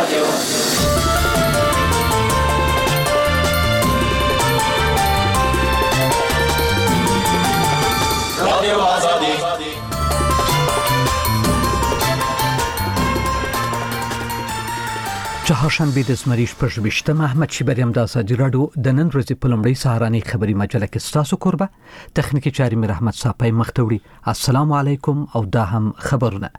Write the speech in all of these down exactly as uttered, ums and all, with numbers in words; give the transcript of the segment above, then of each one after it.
رادیو آزادی. چهارشنبه د زمری شپږ احمد شیبریم د آزادی راډیو د نن ورځې په لومړۍ سهارنۍ خبري مجله کې ستاسو کوربه تخنیکی چاري مې رحمت صاحب مختوړي. السلام علیکم او دا هم خبرونه.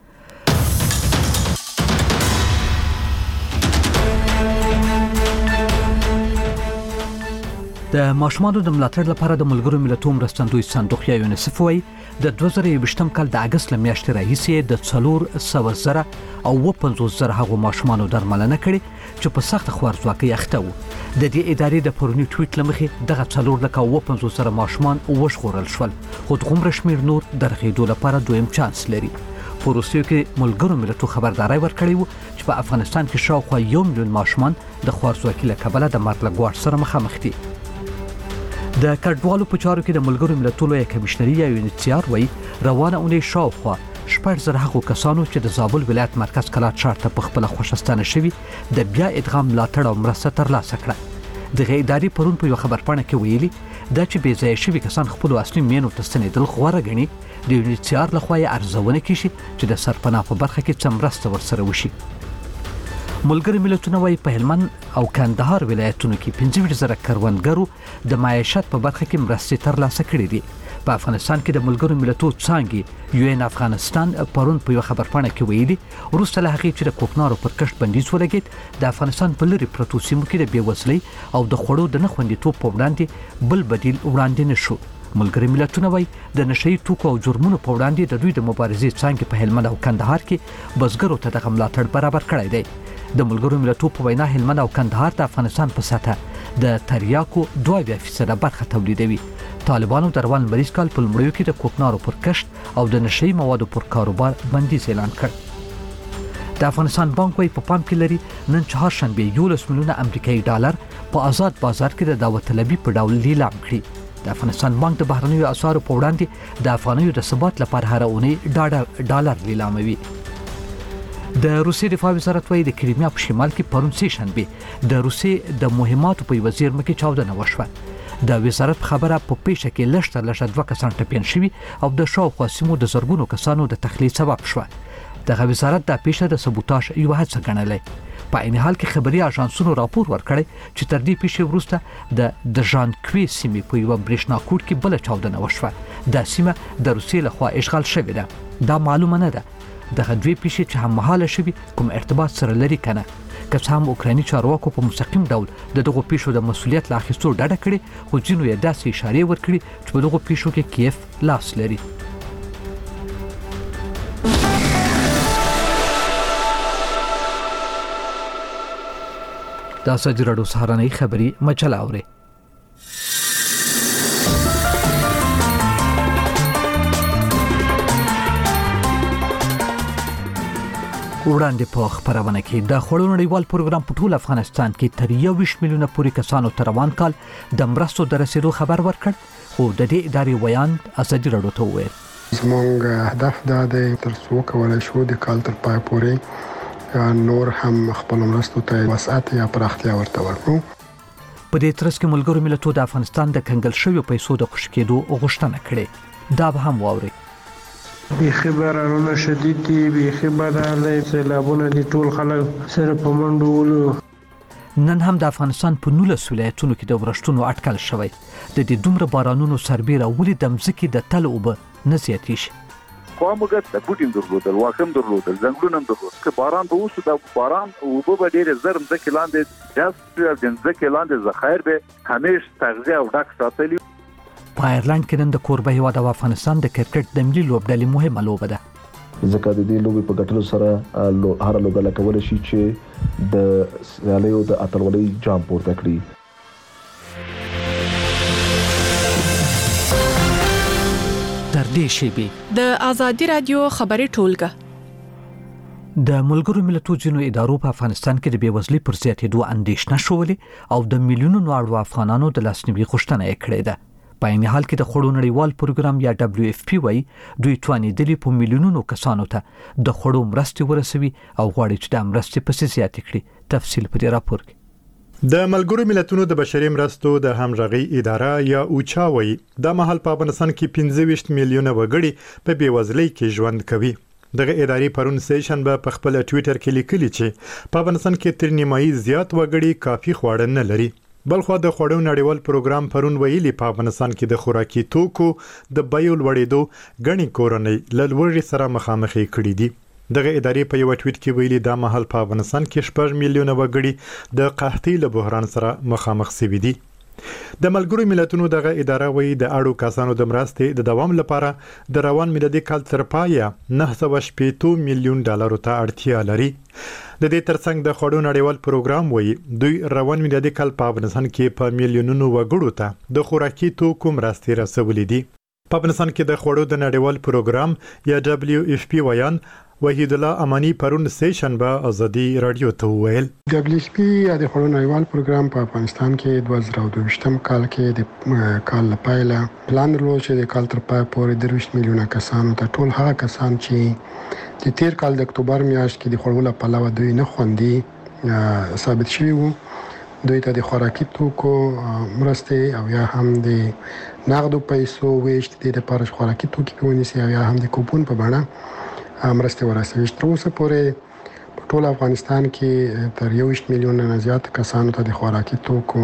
د ماشومانو د ملاتړ لپاره د ملګرو ملتونو مرستندوی صندوق یا یونیسف وايي د دوه زره یوویشتم کال د اگست لمیاشتې راهیسې د څلور سوه زره او اووه پنځوس زره هغو ماشومانو درملنه کړې چې په سخت خوارځواکۍ اخته وو. د دې ادارې د پرونی ټویټ لمخې دغه څلور لکه اووه پنځوس زره ماشومان وژغورل شول، خو دغومره شمېر نور د رغېدو لپاره دویم چانس لري. په روسیې کې ملګرو ملتونو خبرداری ورکړی و چې په افغانستان کې شاوخوا یو میلیون ماشومان د خوارځواکۍ له کبله د مرګ له ګواښ سره مخامخ دي. د کډوالو په چارو کې د ملګرو ملتونو لوی کمشنري یا یونیسیار وايي روانه اونۍ شاوخوا شپږ زره هغو کسانو چې د زابل ولایت مرکز کلات ښار ته په خپله خوشستانه شوي د بیا ادغام ملاتړ او مرسته ترلاسه کړه. دغه ادارې پرون په یوه خبرپاڼه کې ویلي دا چې بې ځایه شوي کسان خپلو اصلي مینو ته ستنېدل غوره ګڼي، د یونیسیار لخوا یې ارزونه کیږي چې د سرپناه په برخه کې څه مرسته ورسره وشي. ملګري ملتونه وايي په هلمند او کندهار ولایتونو کې پنځه ویشت زره کروندګرو د معیشت په برخه کې مرستې ترلاسه کړې دي. په افغانستان کې د ملګرو ملتونو څانګې یو ان افغانستان پرون په یوه خبرپاڼه کې ویلي وروسته له هغې چې د کوکنارو پر کښت بندیز ولګېد د افغانستان په لرې پرتو سیمو کې د بېوزلۍ او د خوړو د نه خوندیتوب په وړاندې بل بدیل وړاندې نه شو. ملګري ملتونه وايي د نشهیي توکو او جرمونو په وړاندې د دوی د مبارزې څانګې په هلمند او کندهار کې بزګرو ته دغه ملاتړ برابر کړی دی. د ملګرو ملتونو په وینا هلمند او کندهار د افغانستان په سطحه د تریاکو دوه اویا فیصده برخه تولیدوي. طالبانو د روان لمریز کال په لومړیو کې د کوکنارو پر کښت او د نشهیي موادو پر کاروبار بندیز اعلان کړ. د افغانستان بانک وايي په پام کې لري نن چهارشنبه یولس میلیونه امریکایي ډالر په آزاد بازار کې د دعوت طلبي په ډول لیلام کړي. د افغانستان بانک د بهرنیو اسعارو په وړاندې د افغانیو د ثبات لپاره هر اونۍ ډالر لیلاموي. د روسیې دفاع وزارت وايي د کریمیا په شمال کې پرون سه شنبه د روسیې د مهماتو په یوه زیرمه کې چاودنه وشوه. د وزارت خبره په پیښه کې لږ تر لږه دوه کسان ټپیان شوي او د شاوخوا سیمو د زرګونو کسانو د تخلیه سبب شوه. دغه وزارت دا پیښه د سبوتاژ یوه هڅه ګڼلې. په عین حال کې خبري اژانسونو راپور ورکړی چې تر دې پیښې وروسته د دژانکوي سیمې په یوه برېښنا کوټ کې بله چاودنه وشوه. دا سیمه د روسیې لخوا اشغال شوې ده. دا معلومه نه ده دغه دوی پیښې چې هممهاله شوي کوم ارتباط سره لري که نه. که څه هم اوکرایني چارواکو په مستقیم ډول د دغو پیښو د مسؤلیت له اخیستو ډډه کړې، خو ځینو یې داسې اشارې ورکړي چې په دغو پیښو کې کیف لاس لري. د آزادي راډیو سهارنۍ خبري مجله اورئ. وړاندې په خبرونه کې د خوړو نړیوال پروګرام په ټول افغانستان کې تر یوویشت میلیونه پورې کسانو ته روان کال د مرستو د رسیدو خبر ورکړ، خو د دې ادارې ویان آزادي راډیو ته وویل زموږ هدف دا دی تر څو کولی شو د کال تر پای پورې نور هم خپل مرستو ته وسعت یا پراختیا ورته ورکړو. په دې ترڅ کې ملګرو ملتونو د افغانستان د کنګل شویو پیسو د خوشي کېدو غوښتنه کړې. دا به هم واورئ. بیخي بارانونه شدید دي، بیخي بارانه سیلابونه دي، ټول خلک سره په منډو ولو. نن هم د افغانستان په نولس ولایتونو کې د ورښتونو اټکل شوی. د دې دومره بارانونو سربیره ولې د مځکې د تل اوبه نه زیاتېږي؟ خو موږ د بوټین درلودل، واښه درلودل، ځنګلونه درلودل. که باران به وشو د باران اوبه به ډېرې زر مځکې لاندې جذب شي او د مځکې لاندې ذخایر به همیشه تغذیه او ډک ساتلي. په ایرلند کې نن د کوربه هیواد او افغانستان د کرکټ د ملي لوبډلې مهمه لوبه ده. ځکه د دې لوبې په ګټلو سره هر لوبډله کولی شي چې د سیالیو د اتلولۍ جام پورته کړي. تر دې شیبې د آزادي راډیو خبري ټولګه د ملګرو ملتونو ځینو ادارو په افغانستان کې د بېوزلۍ پر زیاتېدو اندېښنه شولې او د میلیونونو اړو افغانانو د لاسنیوي غوښتنه یې کړې ده. په عین حال کې د خوړو نړیوال پروګرام یا دبليو اف پی وايي دوی تواني د په میلیونونو کسانو ته د خوړو مرستې ورسوي او غواړي چې د مرستې په زیات کړي. تفصیل په دې راپور کې. د ملګرو ملتونو د بشري مرستو د همغږي اداره یا اوچا وايي د مهال په افغانستان کې پنځه ویشت میلیونه وګړي په بیوزلۍ کې ژوند کوي. دغه ادارې پرون سیشن به په خپل ټوئیټر کې لیکلي چې په افغانستان کې تر نیمایي زیات وګړي کافي خواړه نه لري. بلخو د خوړو نړیوال پروګرام پرون ویلي په افغانستان کې د خوراکي توکو د بیو لوړېدو غني کورنۍ له لوړې سره مخامخ کړي دي. دغه ادارې په یو ټویټ کې ویلي دا مهال په افغانستان کې شپږ میلیونه وګړي د قحطۍ له بحران سره مخامخ شوي دي. د ملګرو ملتونو دغه اداره وایي د اړو کسانو د مرستې د دوام لپاره د روان میلادي کال تر پایه نه سوه شپږ میلیون ډالرو ته اړتیا لري. د دې ترڅنګ د خوړو نړیوال پروګرام وایي دوی روان میلادي کال په افغانستان کې په میلیونونو وګړو ته د خوراکي توکو مرستې رسولې دي. په افغانستان کې د خوړو د نړیوال پروګرام یا دبليو اف پی ویان وحید الله امانی پرون سیشن به ازادي رادیو ته ویل دبليو اف پی یا د خوړو نړیوال پروګرام په افغانستان کې دوه زره دوه ویشتم کال کې د کال لپاره پلان درلود چې د کال تر پای پورې درویشت میلیونه کسانو ته ټول هغه کسان چې د تیر کال د اکتوبر میاشت کې د خوړو لپاره دوی نه خوندي ثابت شوی وو دوی ته د خوراکي توکو مرستې او یا هم د نقدو پیسو ویشت د لپاره خوراکي توکي په ونیسي او یا هم د کوپون په بڼه مرستې ورسوي. تر اوسه پورې په ټول افغانستان کې تر یوویشت میلیونه نه زیات کسانو ته د خوراکي توکو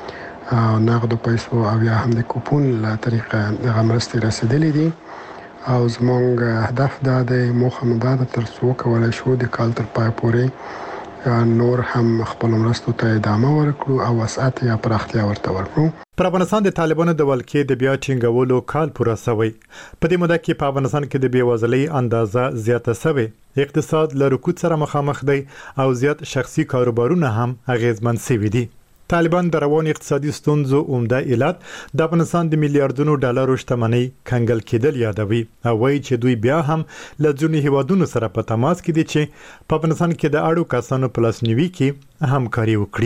او نقدو پیسو او یا هم د کوپون له طریقه هغه مرستې رسیدلې دي او زموږ هدف دا دی موخه مو دا ده تر څو کولی شو د کال تر پای پورې نور هم خپل مرستو ته ادامه ورکړو او وسعت یا پراختیا ورته ورکړو. پر افغانستان د طالبانو د ولکې د بیا ټینګولو کال پوره شوی. په دې موده کې په افغانستان کې د بیوزلۍ اندازه زیاته شوې. اقتصاد له رکود سره مخامخ دی او زیات شخصي کاروبارونه هم اغیزمن شوي دي. طالبان د روان اقتصادي ستونزو عمده علت د افغانستان د میلیارډونو ډالرو شتمنۍ کنګل کېدل یادوي او وایي چې دوی بیا هم له ځینو هیوادونو سره په تماس کې دي چې په افغانستان کې د اړو کسانو په لاسنیوي کې همکاري وکړي.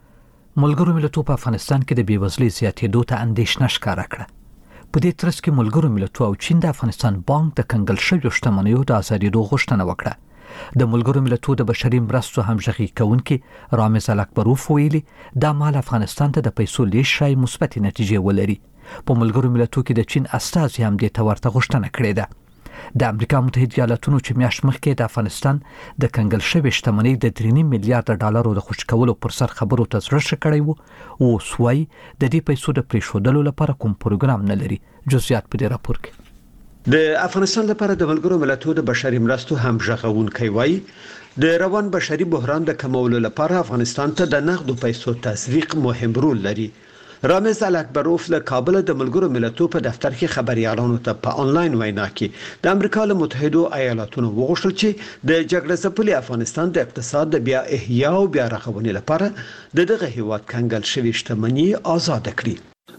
ملګرو ملتونو په افغانستان کې د بیوزلۍ زیاتېدو ته اندېښنه ښکاره کړه. په دې ترڅ کې ملګرو ملتونو او چین د افغانستان بانک د کنګل شویو شتمنیو د ازادېدو غوښتنه وکړه. د ملګرو ملتونو د بشري مرستو همغږي کوونکي رامز الاکبروف ویلي دا مال افغانستان ته د پیسو لیږد شای مثبت نتیجې ولري. په ملګرو ملتونو کې د چین استازي هم دې ته ورته غوښتنه کړې ده. د امریکا متحده ایالاتونو چې میاشت مخکې د افغانستان د کنګل شوی شتمنۍ د درې نیم میلیارډ ډالرو د خوشی کولو پر سر خبرو ته زړه ښه کړی وو او سوای د دې پیسو د پریښودلو لپاره کوم پروګرام نه لري. جزئیات په دې راپور کې. د افغانستان لپاره د ملګرو ملتونو د بشري مرستو همغږونکي وایي د روان بشري بحران د کمولو لپاره افغانستان ته د نقدو پیسو تسویق مهم رول لري. رامز الاکبروف له کابل د ملګرو ملتونو په دفتر کې خبريالانو ته په انلاین وینا کې د امریکا له متحده ایالاتونو وغوښتل چې د جګړې ځپلي افغانستان د اقتصاد د بیا احیا او بیا رغونې لپاره د دغه هیواد کنګل شوی شتمنۍ آزاد کړي.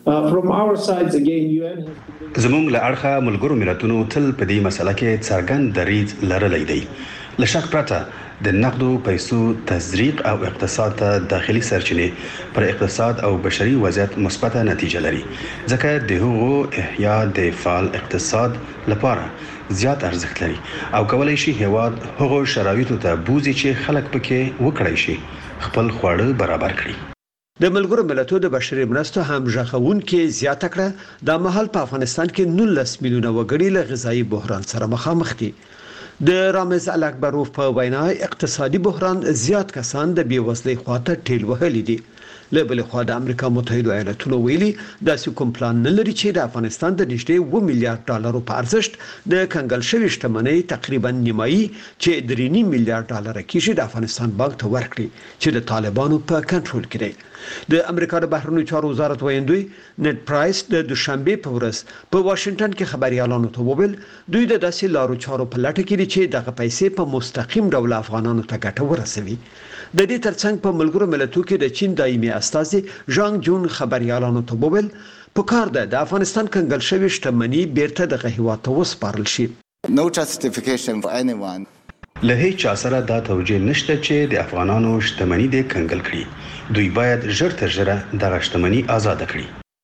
زموږ له اړخه ملګرو ملتونو تل په دې مسله کې څرګند دریځ لرلی دی. له شک پرته د نقدو پیسو تزریق او اقتصاد ته داخلي سرچینې پر اقتصاد او بشري وضعیت مثبته نتیجه لري ځکه د هغو احیا د فعال اقتصاد لپاره زیات ارزښت لري او کولای شي هیواد هغو شرایطو ته بوزي چې خلک پکې وکړای شي خپل خواړه برابر کړي. د ملګرو ملتونو د بشري مرستو همغږونکي زیاته کړه د مهال په افغانستان کې نولس میلیونه وګړي له غذایی بحران سره مخامخ دي. د رامز الاکبروف په وینا اقتصادي بحران زیات کسان د بیوزلۍ خواته ټیل وهلي دي. له بل خوا د امریکا متحده ایالاتونو ویلي داسې کوم پلان نه لري چې د افغانستان د نږدې اووه میلیارډ ډالرو په ارزښت د کنګل شوی شتمنۍ تقریبا نیمایي چې درې نیم میلیارډ ډالر کېږي د افغانستان بانک ته ورکړي چې د طالبانو په کنټرول کې دی. د امریکا د بهرنیو چارو وزارت ویاندوی نت پرایس د دوشنبه په ورځ په واشنگټن کې خبريالانو ته وویل دوی د داسې لارو چارو په لټه کې دي چې دغه پیسې په مستقیم ډول افغانانو ته ګټه ورسوي. د دې ترڅنګ په ملګرو ملتونو کې د چین دایمي استازي ژانګ جون خبريالانو ته وویل په کار ده د افغانستان کنګل شوی شتمنۍ بیرته د هیواد ته وسپارل شي. No justification for anyone. له هیڅ چا سره دا توجیه نشته چې د افغانانو شتمنۍ د کنګل کړي. دوی باید ژر تر ژره دغه شتمنۍ آزاد کړي.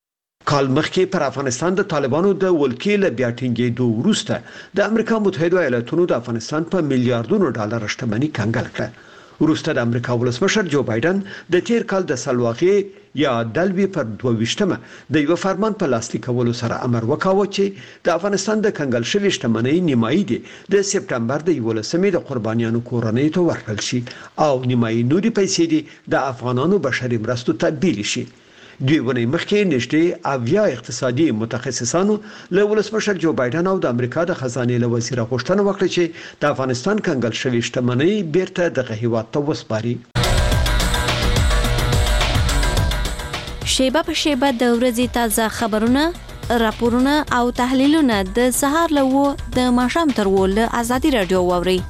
کال مخکې پر افغانستان د طالبانو د ولکې له بیا ټینګېدو وروسته د امریکا متحده ایالاتونو د افغانستان په میلیارډونو ډالر شتمنۍ کنګل کړه. وروسته د امریکا ولسمشر جو بایدن د تیر کال د سلواغې یا دلوي پر دوه ویشتمه د یو فرمان په لاسلیک کولو سره امر وکاوه چې د افغانستان د کنګل شوی شتمنۍ نیمایي دي د سپټمبر د یولسمې د قربانیانو کورنۍ ته ورکړل شي او نیمایي نوري پیسې دي د افغانانو بشري مرستو تبدیل شي. دوی ونی مخکې نشته اویا اقتصادي متخصصانو له ولسمشر جو بایدن او د امریکا د خزانه له وزیر غوښتنه وکړه چې د افغانستان کنګل شوی شتمنۍ بیرته د هیواد ته وسپاري. شیبه په شیبه د ورځې تازه خبرونه، راپورونه او تحلیلونه د سهار له و د ماښام تر و له ازادي رادیو واوري.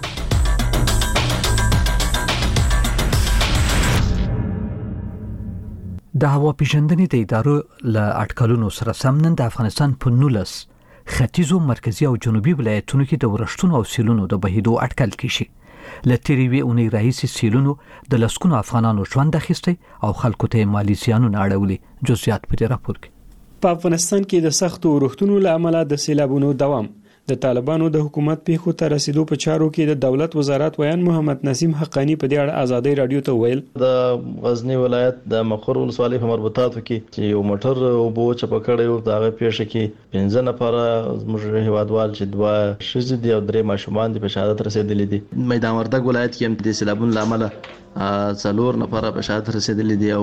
د هوا پیژندنې د ادارو له اټکلونو سره سم نن د افغانستان په نولس ختیځو، مرکزی او جنوبي ولایتونو کې د ورښتونو او سیلونو د بهیدو اټکل کیږي. لتیری وی اونۍ راهیسې سیلونو د لسکونو افغانانو ژوند اخیستی او خلکو ته مالی زیانونه اړولي. جزئیات په دې راپور کې. په افغانستان کې د سختو ورښتونو له امله د سیلابونو دوام د طالبانو د حکومت پیښو ته رسیدو په چارو کې د دولت وزارت ویان محمد نسیم حقانی په دې اړه ازادي رادیو ته ویل د غزنی ولایت د مخور ولسوالۍ په مربوطاتو کې چې یو موټر او بو چپ کړی و دغه پیښه کې پنځه نفر زموږ هیوادوال چې دوه شذ دي او درې ماشومان دي په شهادت رسیدلي دي. میدان وردګ ولایت کې د سیلابونو لامل څلور نفر په شهادت رسیدلي دي او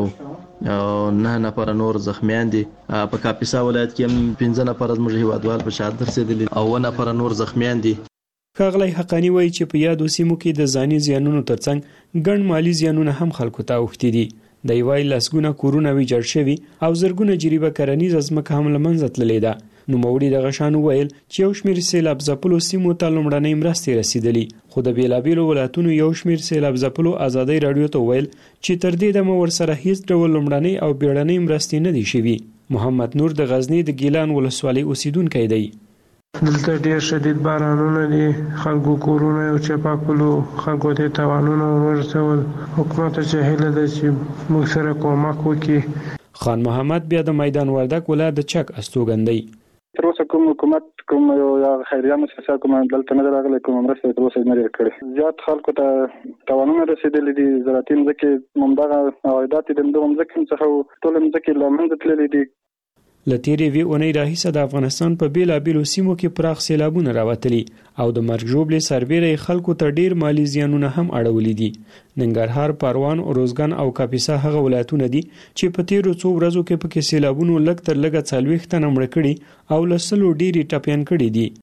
نه نفر نور زخمیان دي. په کاپیسا ولایت کې هم پنځه نفر زموږ هیوادوال په شهادت رسیدلي او نفر نور زخمیان دي. ښاغلی حقانی وایي چې په یادو سیمو کې د ځاني زیانونو ترڅنګ ګڼ مالی زیانونه هم خلکو ته اوښتي دي. د یوای لسګونه کورونه ویجاړ شوي او زرګونه جریبه کرنیزه ځمکه هم له منځه تللې ده. نوموړي دغه شان وویل چې یو شمېر سیلاب ځپلو سیمو ته لومړنۍ مرستې رسیدلي، خو د بېلابېلو ولایتونو یو شمېر سیلاب ځپلو ازادۍ راډیو ته وویل چې تر دې دمه ورسره هیڅ ډول لومړنۍ او بیړنۍ مرستې نه دي شوي. محمد نور د غزنی د ګیلان ولسوالۍ اوسیدونکی دی. دلته ډیر شدید بارانونه دي، خلکو کورونه او چپا کولو، خلکو ته تاوانونه ورسول. حکومت ته هیله ده چې موږ سره کومک وکړي. خان محمد بیا د میدان وردګ ولایت د چک استوګندۍ. تر اوسه کوم حکومت کوم یو خیریه مؤسسه کوم دلته نه راغلی، کوم مرسته تر اوسه نه کړې. زیات خلکو ته تاوانونه رسیدلي دي. زراعتي مځکې همدغه عایدات د همدغو مځکو څخه ټول مځکې له منځه تللي دي. لتیری وی اونۍ راهیسه د افغانستان په بیلابیلو سیمو کې پراخ سیلابونه راوتلي او د مرګ ژوبلې سربېره خلکو ته ډیر مالی زیانونه هم اړولي دي. ننګرهار، پروان، اروزګان او کاپیسا هغه ولایتونه دي چې په تیرو څو ورځو کې پکې سیلابونو لږ تر لږه څلوېښت تنه مړه کړي او له سلو ډیرې ټپیان کړي دي.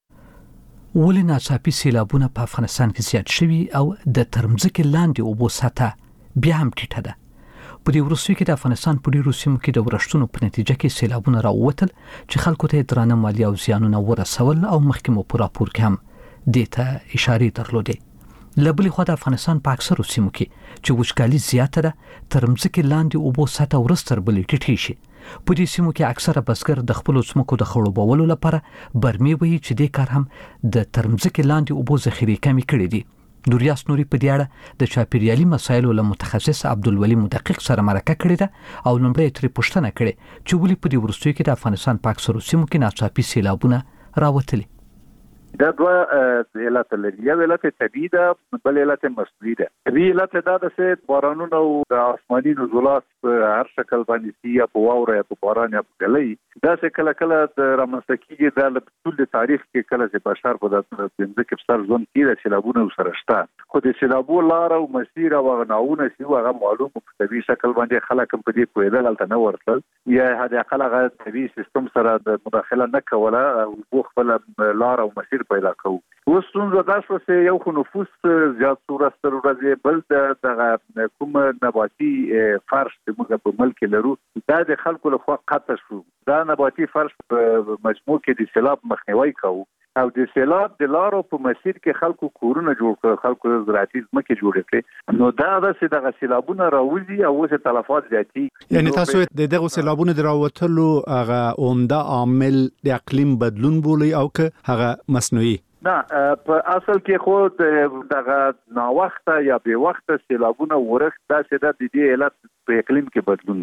ولې ناڅاپي سیلابونه په افغانستان کې زیات شوي او د ترمځکې لاندې اوبو سطحه بیا هم ټیټه ده؟ په دې وروستیو کې د افغانستان په ډیرو سیمو کې د ورښتونو په نتیجه کې سیلابونه راووتل چې خلکو ته درانه مالی او زیانونه ورسول او مخکې مو په راپور کې هم دې ته اشارې درلودې. له بلې خوا د افغانستان په اکثرو سیمو کې چې وچکالي زیاته ده، ترمځکې لاندې اوبو سطحه ورځ تر بلې ټیټې شي. په دې سیمو کې اکثره بزګر د خپلو ځمکو د خړوبولو لپاره برمې وهي چې دې کار هم د ترمځکې لاندې اوبو ذخیرې کمې کړې دي. دوریاس نوري په دې اړه د چاپیریالي مسایلو له متخصص عبدالولي مدقق سره مرکه کړې ده او لومړی ترې پوښتنه کړې چې ولې په دې وروستیو کې د افغانستان په اکثرو سیمو کې ناڅاپي سیلابونه راوتلي. دا دوه علت لري. یو علت طبیعي ده، بل علت مصنوعي ده. طبیعي علت دا ده چې بارانونه او د آسماني نزولات په هر شکل باندې سي یا په واوره یا په باران یا په ګلۍ دا چې کله کله د رامنځته کېږي. دا له ټول تاریخ کې کله چې بشر په دغه ځمکې په سر ژوند کې د سیلابونو سره شته، خو د سیلابو لار او مسیر او غناونه سی هغه معلوم په طبیعي شکل باندې خلک په دې پوهېدل هلته نه ورتل یا هدا خلک طبیعي سیستم سره د مداخله نه کوله او خپل لار او مسیر پیدا کوو. اوس څنګه دا شو چې یو خو نفوس زیات صورت سره ورځي، بل د کوم نباتي فرش چې موږ په ملک لرو دا د خلکو له خوا قطع شو. دا نباتي فرش په مجموع کې د سیلاب مخنیوي کوي او د سیلاب د لارو په مسیر کې خلکو کورونه جوړ کړل، خلکو زراعتي ځمکې جوړې کړې. نو دا د دغه سیلابونه راوځي او اوس تلفات زیاتی. یعنی تاسو د دغه سیلابونو د راوتلو هغه عمده عامل د اقلیم بدلون بولي او که هغه مصنوعي؟ نه، په اصل کې خو دغه ناوخته یا بې وخته سیلابونه ورښت دا چې د دې علت په اقلیم کې بدلون ده.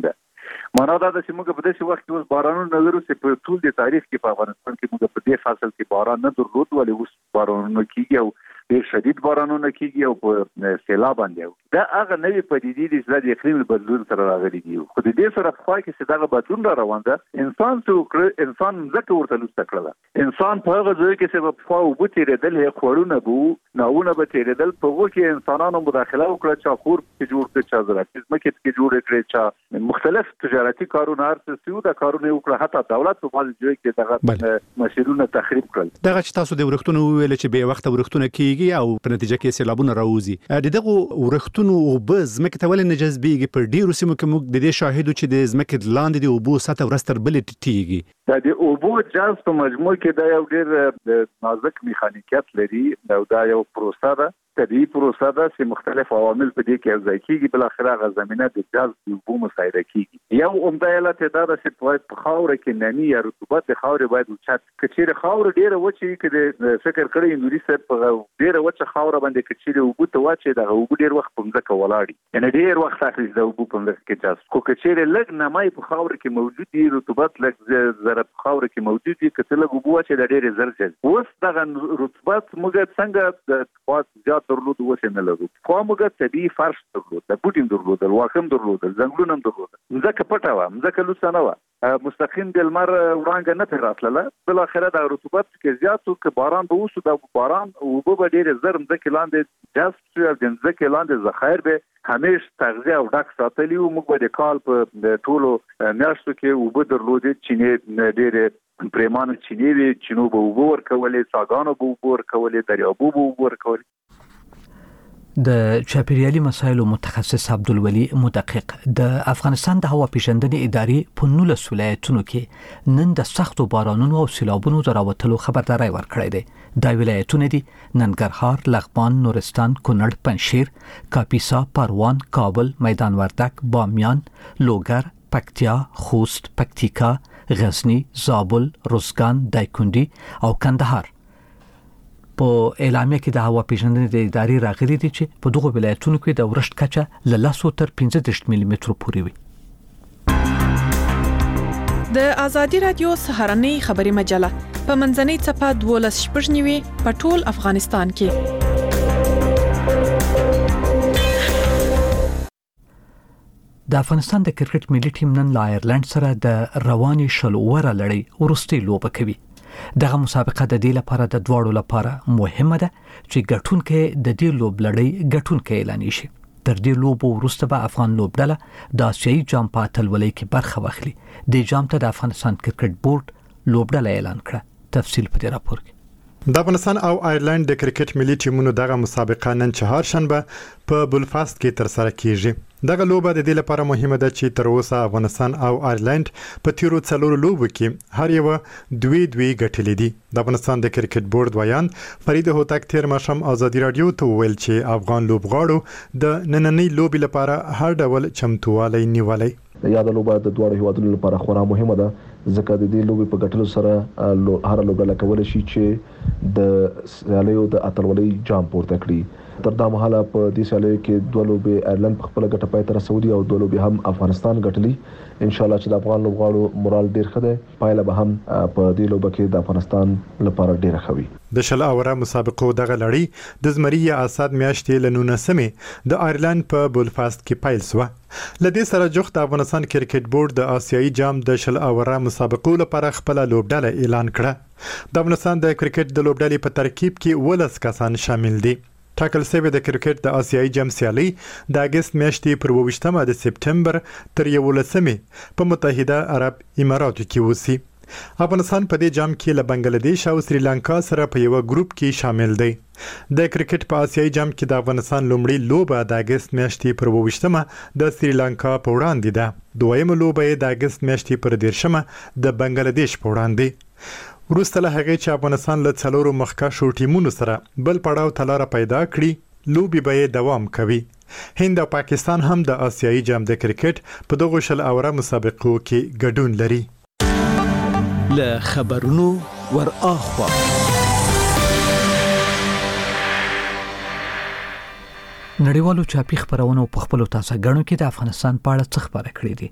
معنا دا چې موږ په داسې وخت کې اوس بارانونه لرو چې په ټول د تاریخ کې په افغانستان کې موږ په دې فصل کې باران نه درلود، ولې اوس بارانونه کیږي او ډېر شدید بارانونه کیږي او په سیلاب باندې دا هغه نوې پدیدې دي چې د اقلیم بدلون سره راغلي دي. خو د دې سره په کې چې دا بدلون را روان ده، انسان څو انسان زکه ورته لسته کړل. انسان په هغه ځای کې چې په فاو بوتي ردل هي خورونه بو ناونه به تیرېدل، په وګ کې انسانانو مداخله وکړه چې خور کې جوړ کړي چې زراعتي ځمکې کې جوړ کړي چې مختلف تجارتي کارونه ارسسیو د کارونه وکړه، حتی دولت په باندې ځای کې دغه مسیرونه تخریب کړل. دغه چې تاسو د ورختونو ویل چې به وخت ورختونه کیږي او په نتیجه کې سیلابونه راوځي، دغه ورختونو او بز مکه تول نه جذبېږي. په ډیرو سیمو کې موږ د دې شاهدو چې د ځمکې لاندې د اوبو سطح ورستر بل ټیټیږي. دا د اوبو جذب په مجموع کې دا یو ډېر نازک میخانیکیت لري او دا یو پروسه ده، طبيعي پروسه ده چې مختلف عوامل په دې کې یوځای کیږي، بل اخر هغه زمينه د جذب د اوبو مساعده کیږي. یو عمده علت دا ده چې په خاور کې نمی یا رطوبت د خاور باید اوچت کچېره خاور ډیره وچی کې د فکر کړی نوري سره په ډیره وچه خاور باندې کچېره اوبو ته واچي د اوبو ډیر وخت په ځکه ولاړی، یعنی ډیر وخت اخلي د اوبو په ځکه کې جذب کو کچېره لګ نمای په خاور کې موجود دي، رطوبت لګ زره په خاور کې موجود دي، کته لګ اوبو واچي د ډیر زر جذب. اوس دغه رطوبت موږ څنګه د خاص زیات درلود وسه نه لرو، خو موږ طبيعي فرش درلود، د بوټین درلود، واخم درلود، ځنګلونه درلود، ځکه پټه و ځکه لوسه نه و، مستقیم د لمر وړانګه نه تراتله. بل اخره د رطوبت کې زیاتو کې باران به وسو، د باران او به ډیر زر ځکه لاندې جذب شو، د ځکه لاندې ذخایر به همیش تغذیه او ډک ساتلی او موږ به د کال په ټولو میاشتو کې او به درلود چې ډیر پریمانه چینی وی چینو به وبور کولې، ساګانو به وبور کولې، دریابو به وبور کولې. د چاپیریالي مسایلو متخصص عبدالولي مدقق د افغانستان د هوا پیژندنې ادارې په نولس ولایتونو کې نن د سختو بارانونو او سیلابونو د راوتلو خبرداري ورکړې ده. دا ولایتونه دي ننګرهار، لغمان، نورستان، کونړ، پنجشیر، کاپیسا، پروان، کابل، میدان وردک، بامیان، لوګر، پکتیا، خوست، پکتیکا، غزنی، زابل، روزګان، دایکنډي او کندهار. په اعلامیه کې د هوا پیژندنې د ادارې راغلي دي چې په دغه ولایتونو کې د ورښت کچه له لس تر پنځه دېرش ملي مترو پورې وي. د ازادي رادیو سهارنۍ خبري مجله په منځنۍ صفحه دولس شپږ نیوي په ټول افغانستان کې. د افغانستان د کرکټ ملي ټیم نن له آیرلند سره د رواني شل اوره لړۍ ورستۍ لوبه کوي. دغه مسابقه د دې لپاره د دواړو لپاره مهمه ده چې ګټونکي د دې لوب لړۍ ګټونکي اعلان شي. تر دې لوبو وروسته به افغان لوبډله د آسیایي جام په اتلولۍ کې برخه واخلي. د جام ته د افغانستان کرکټ بورډ لوبډله اعلان کړه. تفصیل په دې راپور کې. د افغانستان او آیرلند د کرکټ ملي ټیمونو دغه مسابقه نن چهارشنبه په بلفاست کې تر سره کیږي. دغه لوبه د دې لپاره مهمه ده چې تر اوسه افغانستان او آیرلند په تیرو څلورو لوبو کې هر یو دوی دوی ګټلې دي. د افغانستان د کرکټ بورډ ویان فرید هوتک تیر ماشام ازادي رادیو ته ویل چې افغان لوبغاړو د نننۍ لوبې لپاره هر ډول چمتووالی نیولای. یاد لوبه د دوه هیوادونو لپاره خورا مهمه ده ځکه د دې لوبې په ګټلو سره هر لوبډله کولای شي چې د سیالیو د اتلولۍ جام پورته کړي. تر دا مهاله په دې سیالیو کې دوه لوبې آیرلند په خپل ګټه پای ته رسولي او دوه لوبې هم افغانستان ګټلي. ان شاء الله چې د افغان لوبغاړو مورال ډیر ښه دی، پایله به هم په دې لوبه کې د افغانستان لپاره ډیره ښه وي. د شل اوره مسابقو دغه لړۍ د زمري یا اسد میاشتې له نولسمې د آیرلند په بلفاست کې پیل شوه. لدې سره جوخت د افغانستان کرکټ بورډ د آسیایي جام د شل اوره مسابقو لپاره خپل لوبډله اعلان کړه. د افغانستان د کرکټ د لوبډلې په ترکیب کې ولس کسان شامل دي. ټاکل شوی د کرکټ د آسیایي جام سیالي د اگست میاشتې پر اووه د سپټمبر تر یولسمې په متحده عرب اماراتو کې وسی. افغانستان په دې جام کې له بنگلاديش او سریلانکا سره په یو ګروپ کې شامل دی. د کرکټ په آسیایي جام کې د افغانستان لومړی لوبه د اگست میاشتې پر اووه د سریلانکا په وړاندې ده. دویمه لوبه د اگست میاشتې پر دیرشمه د بنگلاديش په وړاندې. وروسته له هغې چې افغانستان له څلورو مخکښو ټیمونو سره بل پړاو ته لاره پیدا کړي، لوبې به یې دوام کوي. هند او پاکستان هم د آسیایي جام د کرکټ په دغو شل اوره مسابقو کې ګډون لري. له خبرونو ور اخوا نړیوالو چاپی خبرونو په خپل تاسو غړو کې د افغانستان په اړه څه خبره کړې دي.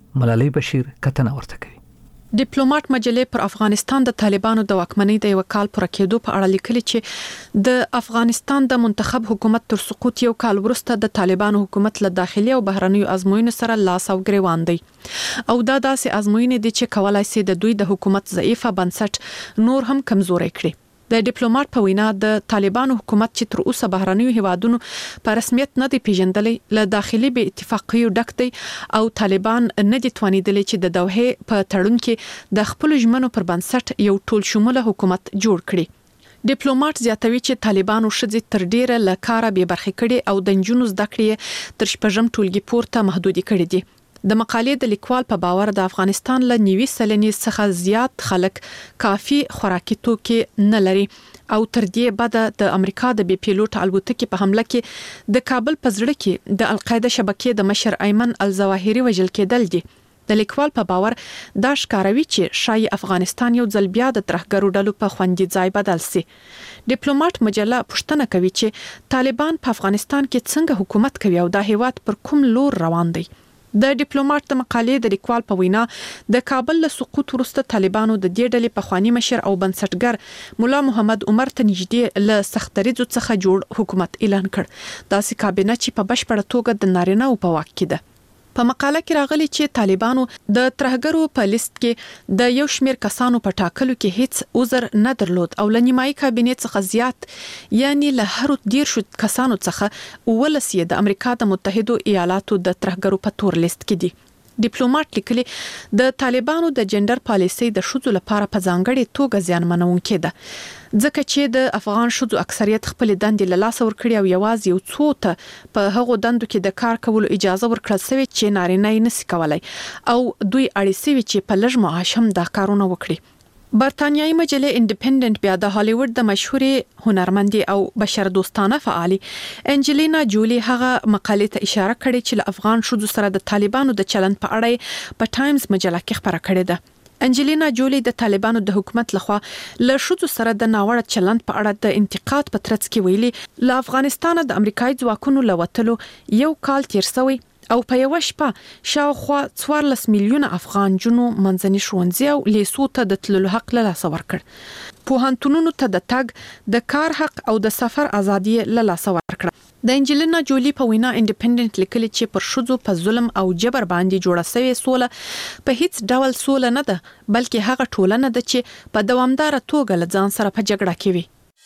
ملالۍ بشیر کتنه ورته کوي. ډیپلوماټ مجلې پر افغانستان د طالبانو د واکمنۍ د یو کال پر کېدو په اړه لیکلي چې د افغانستان د منتخب حکومت تر سقوط یو کال وروسته د طالبانو حکومت له داخلي او بهرنیو ازموینو سره لاس او ګریوان دی او دا داسې ازموینې دي چې کولای شي د دوی د حکومت ضعیفه بنسټ نور هم کمزوري کړي. د ډیپلوماټ په وینا د طالبانو حکومت چې تر اوسه بهرنیو هیوادونو په رسمیت نه دی پیژندلې له داخلي به اتفاقیو ډک دی او طالبان نه دي توانیدلې چې د دوحه په تړون کې د خپل ژمنو پر بنسټ یو ټول شموله حکومت جوړ کړي. ډیپلوماټ زیاتوي چې طالبانو شذې تر ډیره له کاره به برخې کړي او د انجونو زده کړې تر شپږم ټولګي پورته محدودي کړي دي. د مقالې د لیکوال په باور د افغانستان له نیوي سلنې څخه زیات خلک کافي خوراکي توکي نه لري او تر دې بعد د امریکا د بي پیلوټ الوتکې په حمله کې د کابل په زړه کې د القاعده شبکې د مشر ایمن الظواهری وژل کېدل دي. د لیکوال په باور دا ښکاروي چې شای افغانستان یو ځل بیا د ترهګرو ډلو په خوندي ځای بدل سي. ډیپلوماټ مجله پوښتنه کوي چې طالبان په افغانستان کې څنګه حکومت کوي او د هیواد پر کوم لور روان دي. د ډیپلوماټ د مقالې د لیکوال په وینا د کابل له سقوط وروسته طالبانو د دې ډلې په خواني مشر او بنسټګر مولا محمد عمر ته نږدې له سختریزو څخه جوړ حکومت اعلان کړ. داسې کابینه چې په بشپړه توګه د نارینه او په واک کې ده. په مقاله کې راغلي چې طالبانو د ترهګرو په لیست کې د یو شمېر کسانو په ټاکلو کې هیڅ عذر نه درلود او لنیمای کابینې څخه زیات یعنی له هر ډیر شو کسانو څخه ولسی د امریکا د متحده ایالاتو د ترهګرو په تور لیست کې دي. ډیپلوماټ لیکلي د طالبانو د جندر پالیسي د شذو لپاره په ځانګړي توګه زیانمنونکې ده ځکه چې د افغان شذو اکثریت خپل دندې له لاس ورکړي او یوازې یو څو ته په هغو دندو کې د کار کولو اجازه ورکړل شوې چې نارینه یې نشي کولای او دوی اړ شوي چې په لږ معاش هم دا کارونه وکړي. برتانیایی مجله انډیپندنت بیا د هالیوډ د مشهورې هنرمندې او بشر دوستانه فعالي انجلینا جولی هغه مقالې ته اشاره کړې چې له افغان شذو سره د طالبانو د چلند په اړه په ټایمز مجله کې خبره کړې ده. انجلینا جولی د طالبانو د حکومت لخوا له شذو سره د ناوړه چلند په اړه د انتقاد په ترڅ کې ویلي له افغانستان د امریکایي ځواکونو لوتلو یو کال تیر شوی او په یو شپه شاوخوا څوارلس میلیونه افغان جنو منځني ښوونځي او لیسو ته د تللو حق له لاسه ورکړ. پوهنتونونو ته د تګ د کار حق او د سفر ازادي له لاسه ورکړه. د انجلینا جولی په وینا انډیپندنت لیکلي چې پر شذو په ظلم او جبر باندې جوړه شوې سوله په هیڅ ډول سوله نه ده بلکې هغه ټولنه ده چې په دوامدار توګه له ځان سره په جګړه کې وي.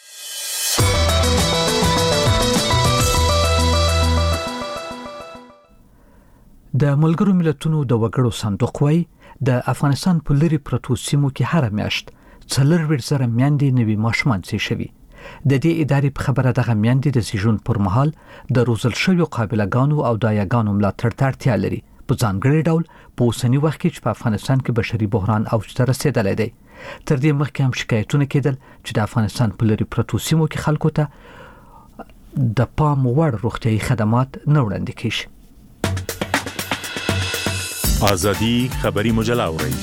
د ملګرو ملتونو د وګړو صندوق وايي د افغانستان په لری پروتو سیمو کې هر میاشت څلور زره میندې نوي ماشومان سي شوي. د دې ادارې په خبره دغه میندې د سیژون پر مهال د روزل شویو قابلګانو او دایګانو ملاتړ ته اړتیا لري په ځانګړي ډول په اوسنی وخت کې چې په افغانستان کې بشري بحران اوج ته رسیدلی دی. تر دې مخکې هم شکایتونه کېدل چې د افغانستان په لری پروتو سیمو کې خلکو ته د پام وړ روغتیايي خدمات نه وړاندې کیږي. آزادی خبری مجله اورئ.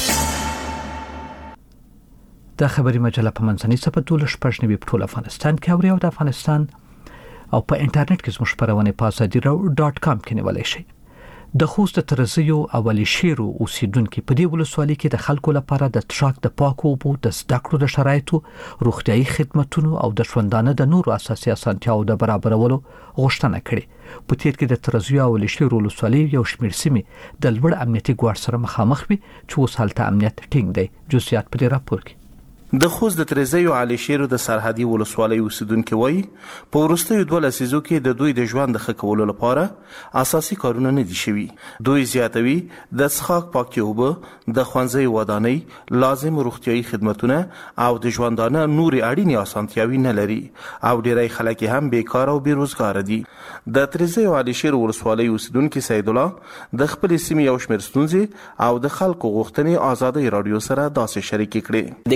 د خبری مجله په منځنۍ صفحه دولس شپږ نوي په ټول افغانستان کې اوري او د افغانستان او په انټرنیټ کې زموږ خبرونه په آزادی راو ډاټ کام کې نیولای شئ. د خوست ترزیو اولی شیرو اوسیدونکو په دې ولسوالۍ کې د خلکو لپاره د تراک د پاکو اوبو د زده کړو د شرایطو روغتيایي خدماتو او د ژوندانه د نورو اساسي اسانتیاو د برابرولو غوښتنه کړې. په تیر کې د ترزیو اولی شیرو ولسوالۍ یو شمېر سیمې د لوړ امنیتي ګواښ سره مخامخ وي چې اوس هلته امنیت ټینګ دی. جزئیات په دې راپور کې. د خوست د ترزیو علي شیرو د سرحدي ولسوالۍ اوسیدونکو وایي په وروستیو دوه لسیزو کې د دوی د ژوند د ښه کولو لپاره اساسي کارونه نه دي شوي. دوی زیاتوي د څښاک پاکې اوبه، د ښوونځي ودانۍ، لازم روغتیایي خدمتونه او د ژوندانه نورې اړینې اسانتیاوې نه لري او ډیری خلک هم بیکاره او بیروزګاره دي. د ترزیو علي شیرو ولسوالۍ اوسیدونکو سید الله د خپل سیمې یو شمېر ستونزې او د خلکو غوښتنې آزادۍ رادیو سره داسې شریک کړي. د کلینیک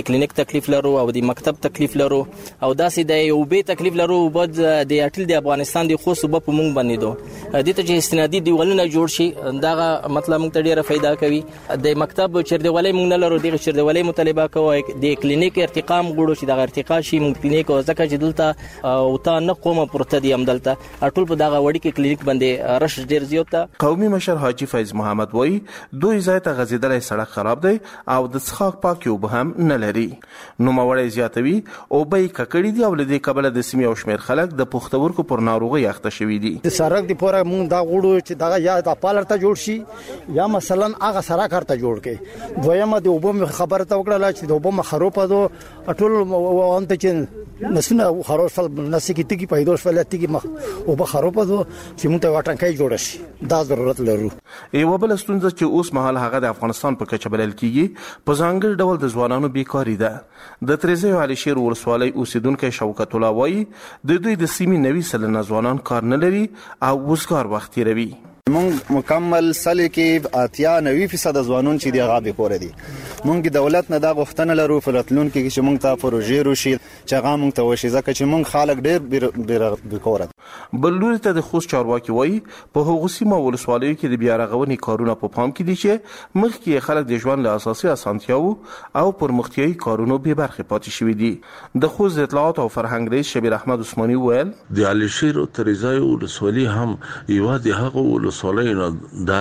تکلیف لرو او د مکتب تکلیف لرو او داسې د یو به تکلیف لرو بعد د اټل د افغانستان د خو صوبه په مونږ باندې دو د ته چې استنادي دیوالونه جوړ شي دا مطلب مونږ ته ډیره فائدہ کوي د مکتب چردوالي مونږ نه لرو د چردوالي مطالبه کوي د کلینیک ارتقام غوړو چې د ارتقا شي مونږ کلینیک او ځکه چې دلته او تا نه کومه پروته دی امدلته اټول په دغه وړي کې کلینیک باندې رش ډیر زیاته. قومي مشر حاجی فیض محمد وای دوی ځای ته غزیدلې سړک خراب دی او د څښاک پاک یو به هم نه لري. نو موړی زیاتوي او به ککړی دی او لدی قبل د سیمې او شمیر خلک د پښتورګو پر ناروغي اخته شوی دي. د سړک دی پوره مونږ دا غوړو چې دا یا د پالرته جوړ شي یا مثلا هغه سړک ارته جوړ کړي. دویمه د وبم خبره ته وکړه چې د وبم خروپه دو ټول وانت چې نسونه خروفل نسکی تیږي پیدا شول تیږي مخ او به خروپه دو چې مونږ ته واټنکای جوړ شي دا ضرورت لرو. یو بل ستونزه چې اوس مهال هغه د افغانستان په کچه بلل کیږي په ځانګړي ډول د ځوانانو بیکاری ده. د تریزه علي شیر ولسوالۍ اوسیدونکو شوکت الله وایي د دوی د سیمې نوي سلنه ځوانان کار نه لري او وزګار وخت تیروي. مونږ مکمل سل کې اتیا نوي فیصد ځوانون چې دی غابې کور دي. مونږ دولت نه دا غوښتنه لرو فرتلون کې چې مونږ ته پروژې روشي چې هغه مونږ ته وشي ځکه چې مونږ خلک ډېر ډېر بیکور دي. بل لوري ته د خوست چارواکي وایي په هغو سیمو ولسوالیو کې د بیا رغونې کارونه په پام کې دي چې مخکې خلک د ژوند له اساسي اسانتیاو او پرمختیایي کارونو بې برخې پاتې شوي دي. د خوست د اطلاعات او فرهنګ رئیس شبیر احمد عثماني ویل د علي شیر او تریزه ولسوالۍ هم یو د هغو ولسوالیو دا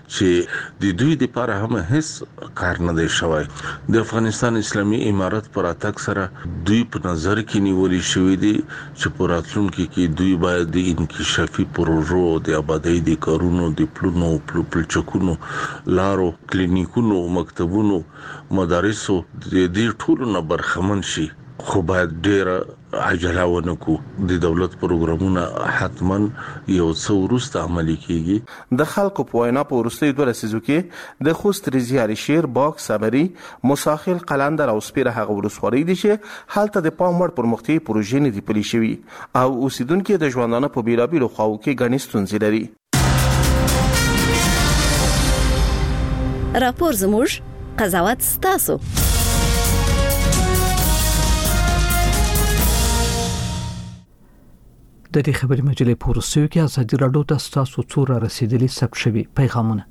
چې د دوی لپاره هم هیڅ کار نه دی شوی. د افغانستان اسلامي امارت پر اتاک سره دوی په نظر کې نیولې شوې دي چې په راتلونکي کې دوی باید د انکشافي پروژو د آبادی د کارونو د پلونو پلچکونو لارو کلینیکونو مکتبونو مدارسو د دې ټولو نه برخمن شي خو باید ډیر عجله ونکو. د دولت پروګرامونه حتما یو څو وروسته عملي کیږي. د خلکو په وینا په وروستیو دوه لسیزو کې د خوست ریزي علي شیر باغ صبري مساخل قلندر او سپیره هغه ولسوالۍ دي چې هلته د پام وړ پرمختي پروژې نه دي پلي شوي او اوسیدونکو د ژوندانه په بیلابیلو خواو کې غني ستونزې لري. راپور زموږ قضاوت ستاسو. د دې خبري مجلې په ورسېو کې ازادي راډیو ته تاسو څوره رسیدلی ثبت شوی پیغامونه.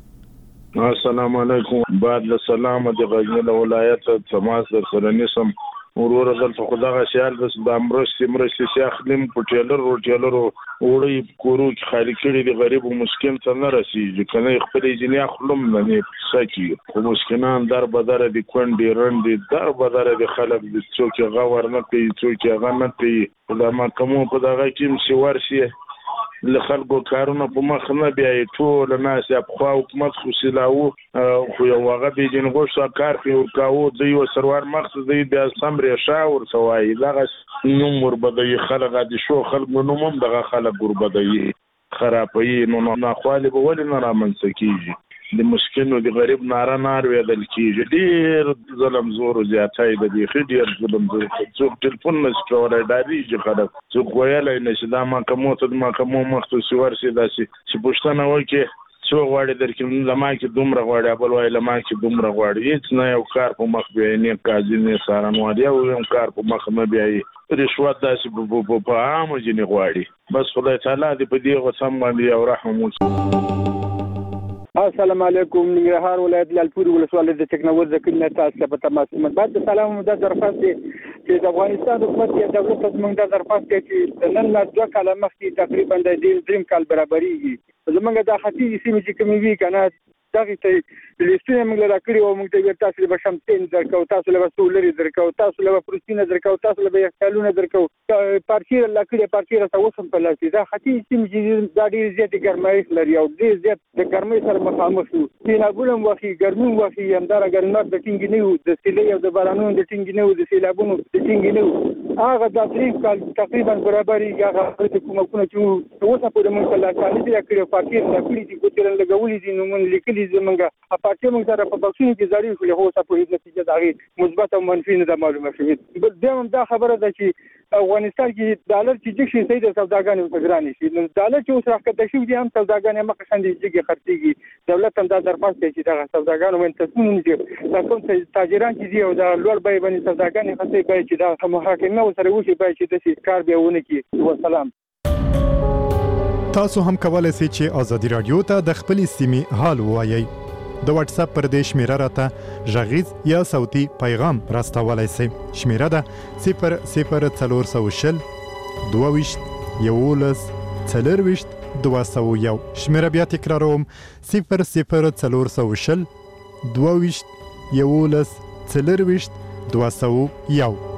السلام علیکم. بعد السلام د غزنی ولایت تماس در سره نسم ورور غل په خدای شهر د امرستي مرستي شاخلم په ټیلر او ټیلر وړي کورو کې خالي کړي د غریب او مسکین ته نه رسیږي کنه خپل جنیا خلم نه سکی خو مسکینان در بدر دي کونډي رندي در بدر دي خلک د څوک غوړ نه کوي څوک غو نه کوي دا ما کوم په دغه کې مشي ورشي له خلکو کارونه په مخ نه بیا ټول ناس په خوا حکومت خو سلاو خو یو هغه به جن غوښه کار کوي او کاو د یو سروار مقصد دی بیا سمري شاور سوای دغه نومور بدای خلک د شو خلک نومم دغه خلک ګور بدای خرابوي نو نه خاله به ول نه رامنځ کیږي. د مسکینو د غریب ناره نار ویدل کیږي. ډیر ظلم زور زیاتای د دې خډیر ظلم زور څوک ټلیفون نه سټور ډاری چې خلک څوک ویلای نشي دا ما کومه ته ما کومه مختص ورسي داسي چې پښتنه وکي څو غواړي درکې لما کې دومره غواړي بل وای لما کې دومره غواړي هیڅ نه یو کار په مخ به نه قاضي نه سارنوالي او یو کار په مخ نه بیاي رشوت داسي په عام جنې غواړي. بس خدای تعالی دې په دې غوسم باندې او رحم وکړي. السلام علیکم. ننګرهار ولایت لالپوري ولسوالۍ د ټکنالوژي ځکه تاسو په تماس بعد سلام د درخواست چې د افغانستان حکومت یا دولت زموږ د درخواست چې نن لا دوه کاله مخکې تقریبا د دې دریم کال برابرېږي زموږ د ختیځ سیمې چې کومې وی کنه دغه ته لیستونه موږ لرا کړی او موږ ته تاسو به شمتین درکو تاسو له سولري درکو تاسو له پروتین درکو تاسو له کالونه درکو پارکیر لکړي پارکیر تاسو هم په لاسي دا ختیځ سیمې چې د ډېر زیات ګرمۍ لري او ډېر زیات د ګرمۍ سره مخامخ دي. سیلابونه وخی ګرمي وخی همدار ګرمر د ټینګ نه وو د سیلې او د بارانونو د ټینګ نه وو د سیلابونو د ټینګ نه وو هغه د دریم کال تقریبا برابرې هغه د کومه چې اوسه په موږ لا کالي دي کړي پارکیر لکړي چې ګوترن لګولې دي نو موږ لیکلي زمونږه پارکیر موږ سره په بکسونو کې زاري خو له اوسه په هیڅ نتیجه دغه مثبت او منفي نه معلومه شوې. بل دیم دا خبره ده چې افغانستان کې ډالر چې جګ شي سي د سوداګانو په ګران شي نو ډالر چې اوس راکته شي دي هم سوداګانې مخه شاندې چې خرڅيږي دولت هم دا درخواست کوي چې دا سوداګانو من تصمیم نیسي دا کوم تاجران چې دی او دا لوړ بیه باندې سوداګانې خاصه کوي چې دا محاکمه سره وشي به چې د کار به ونه کی والسلام. تاسو هم کولای شئ چې ازادي رادیو ته د خپل سیمې حال وایي. د واتس اپ پر دې شمیره راته ژغیز یا صوتي پیغام راستولای شئ. شمیره ده صفر صفر څلور سوه شل دوه ویشت یولس څلور ویشت دوه سوه یو. شمیره بیا تکراروم صفر صفر څلور سوه شل دوه ویشت یولس څلور ویشت دوه سوه یو.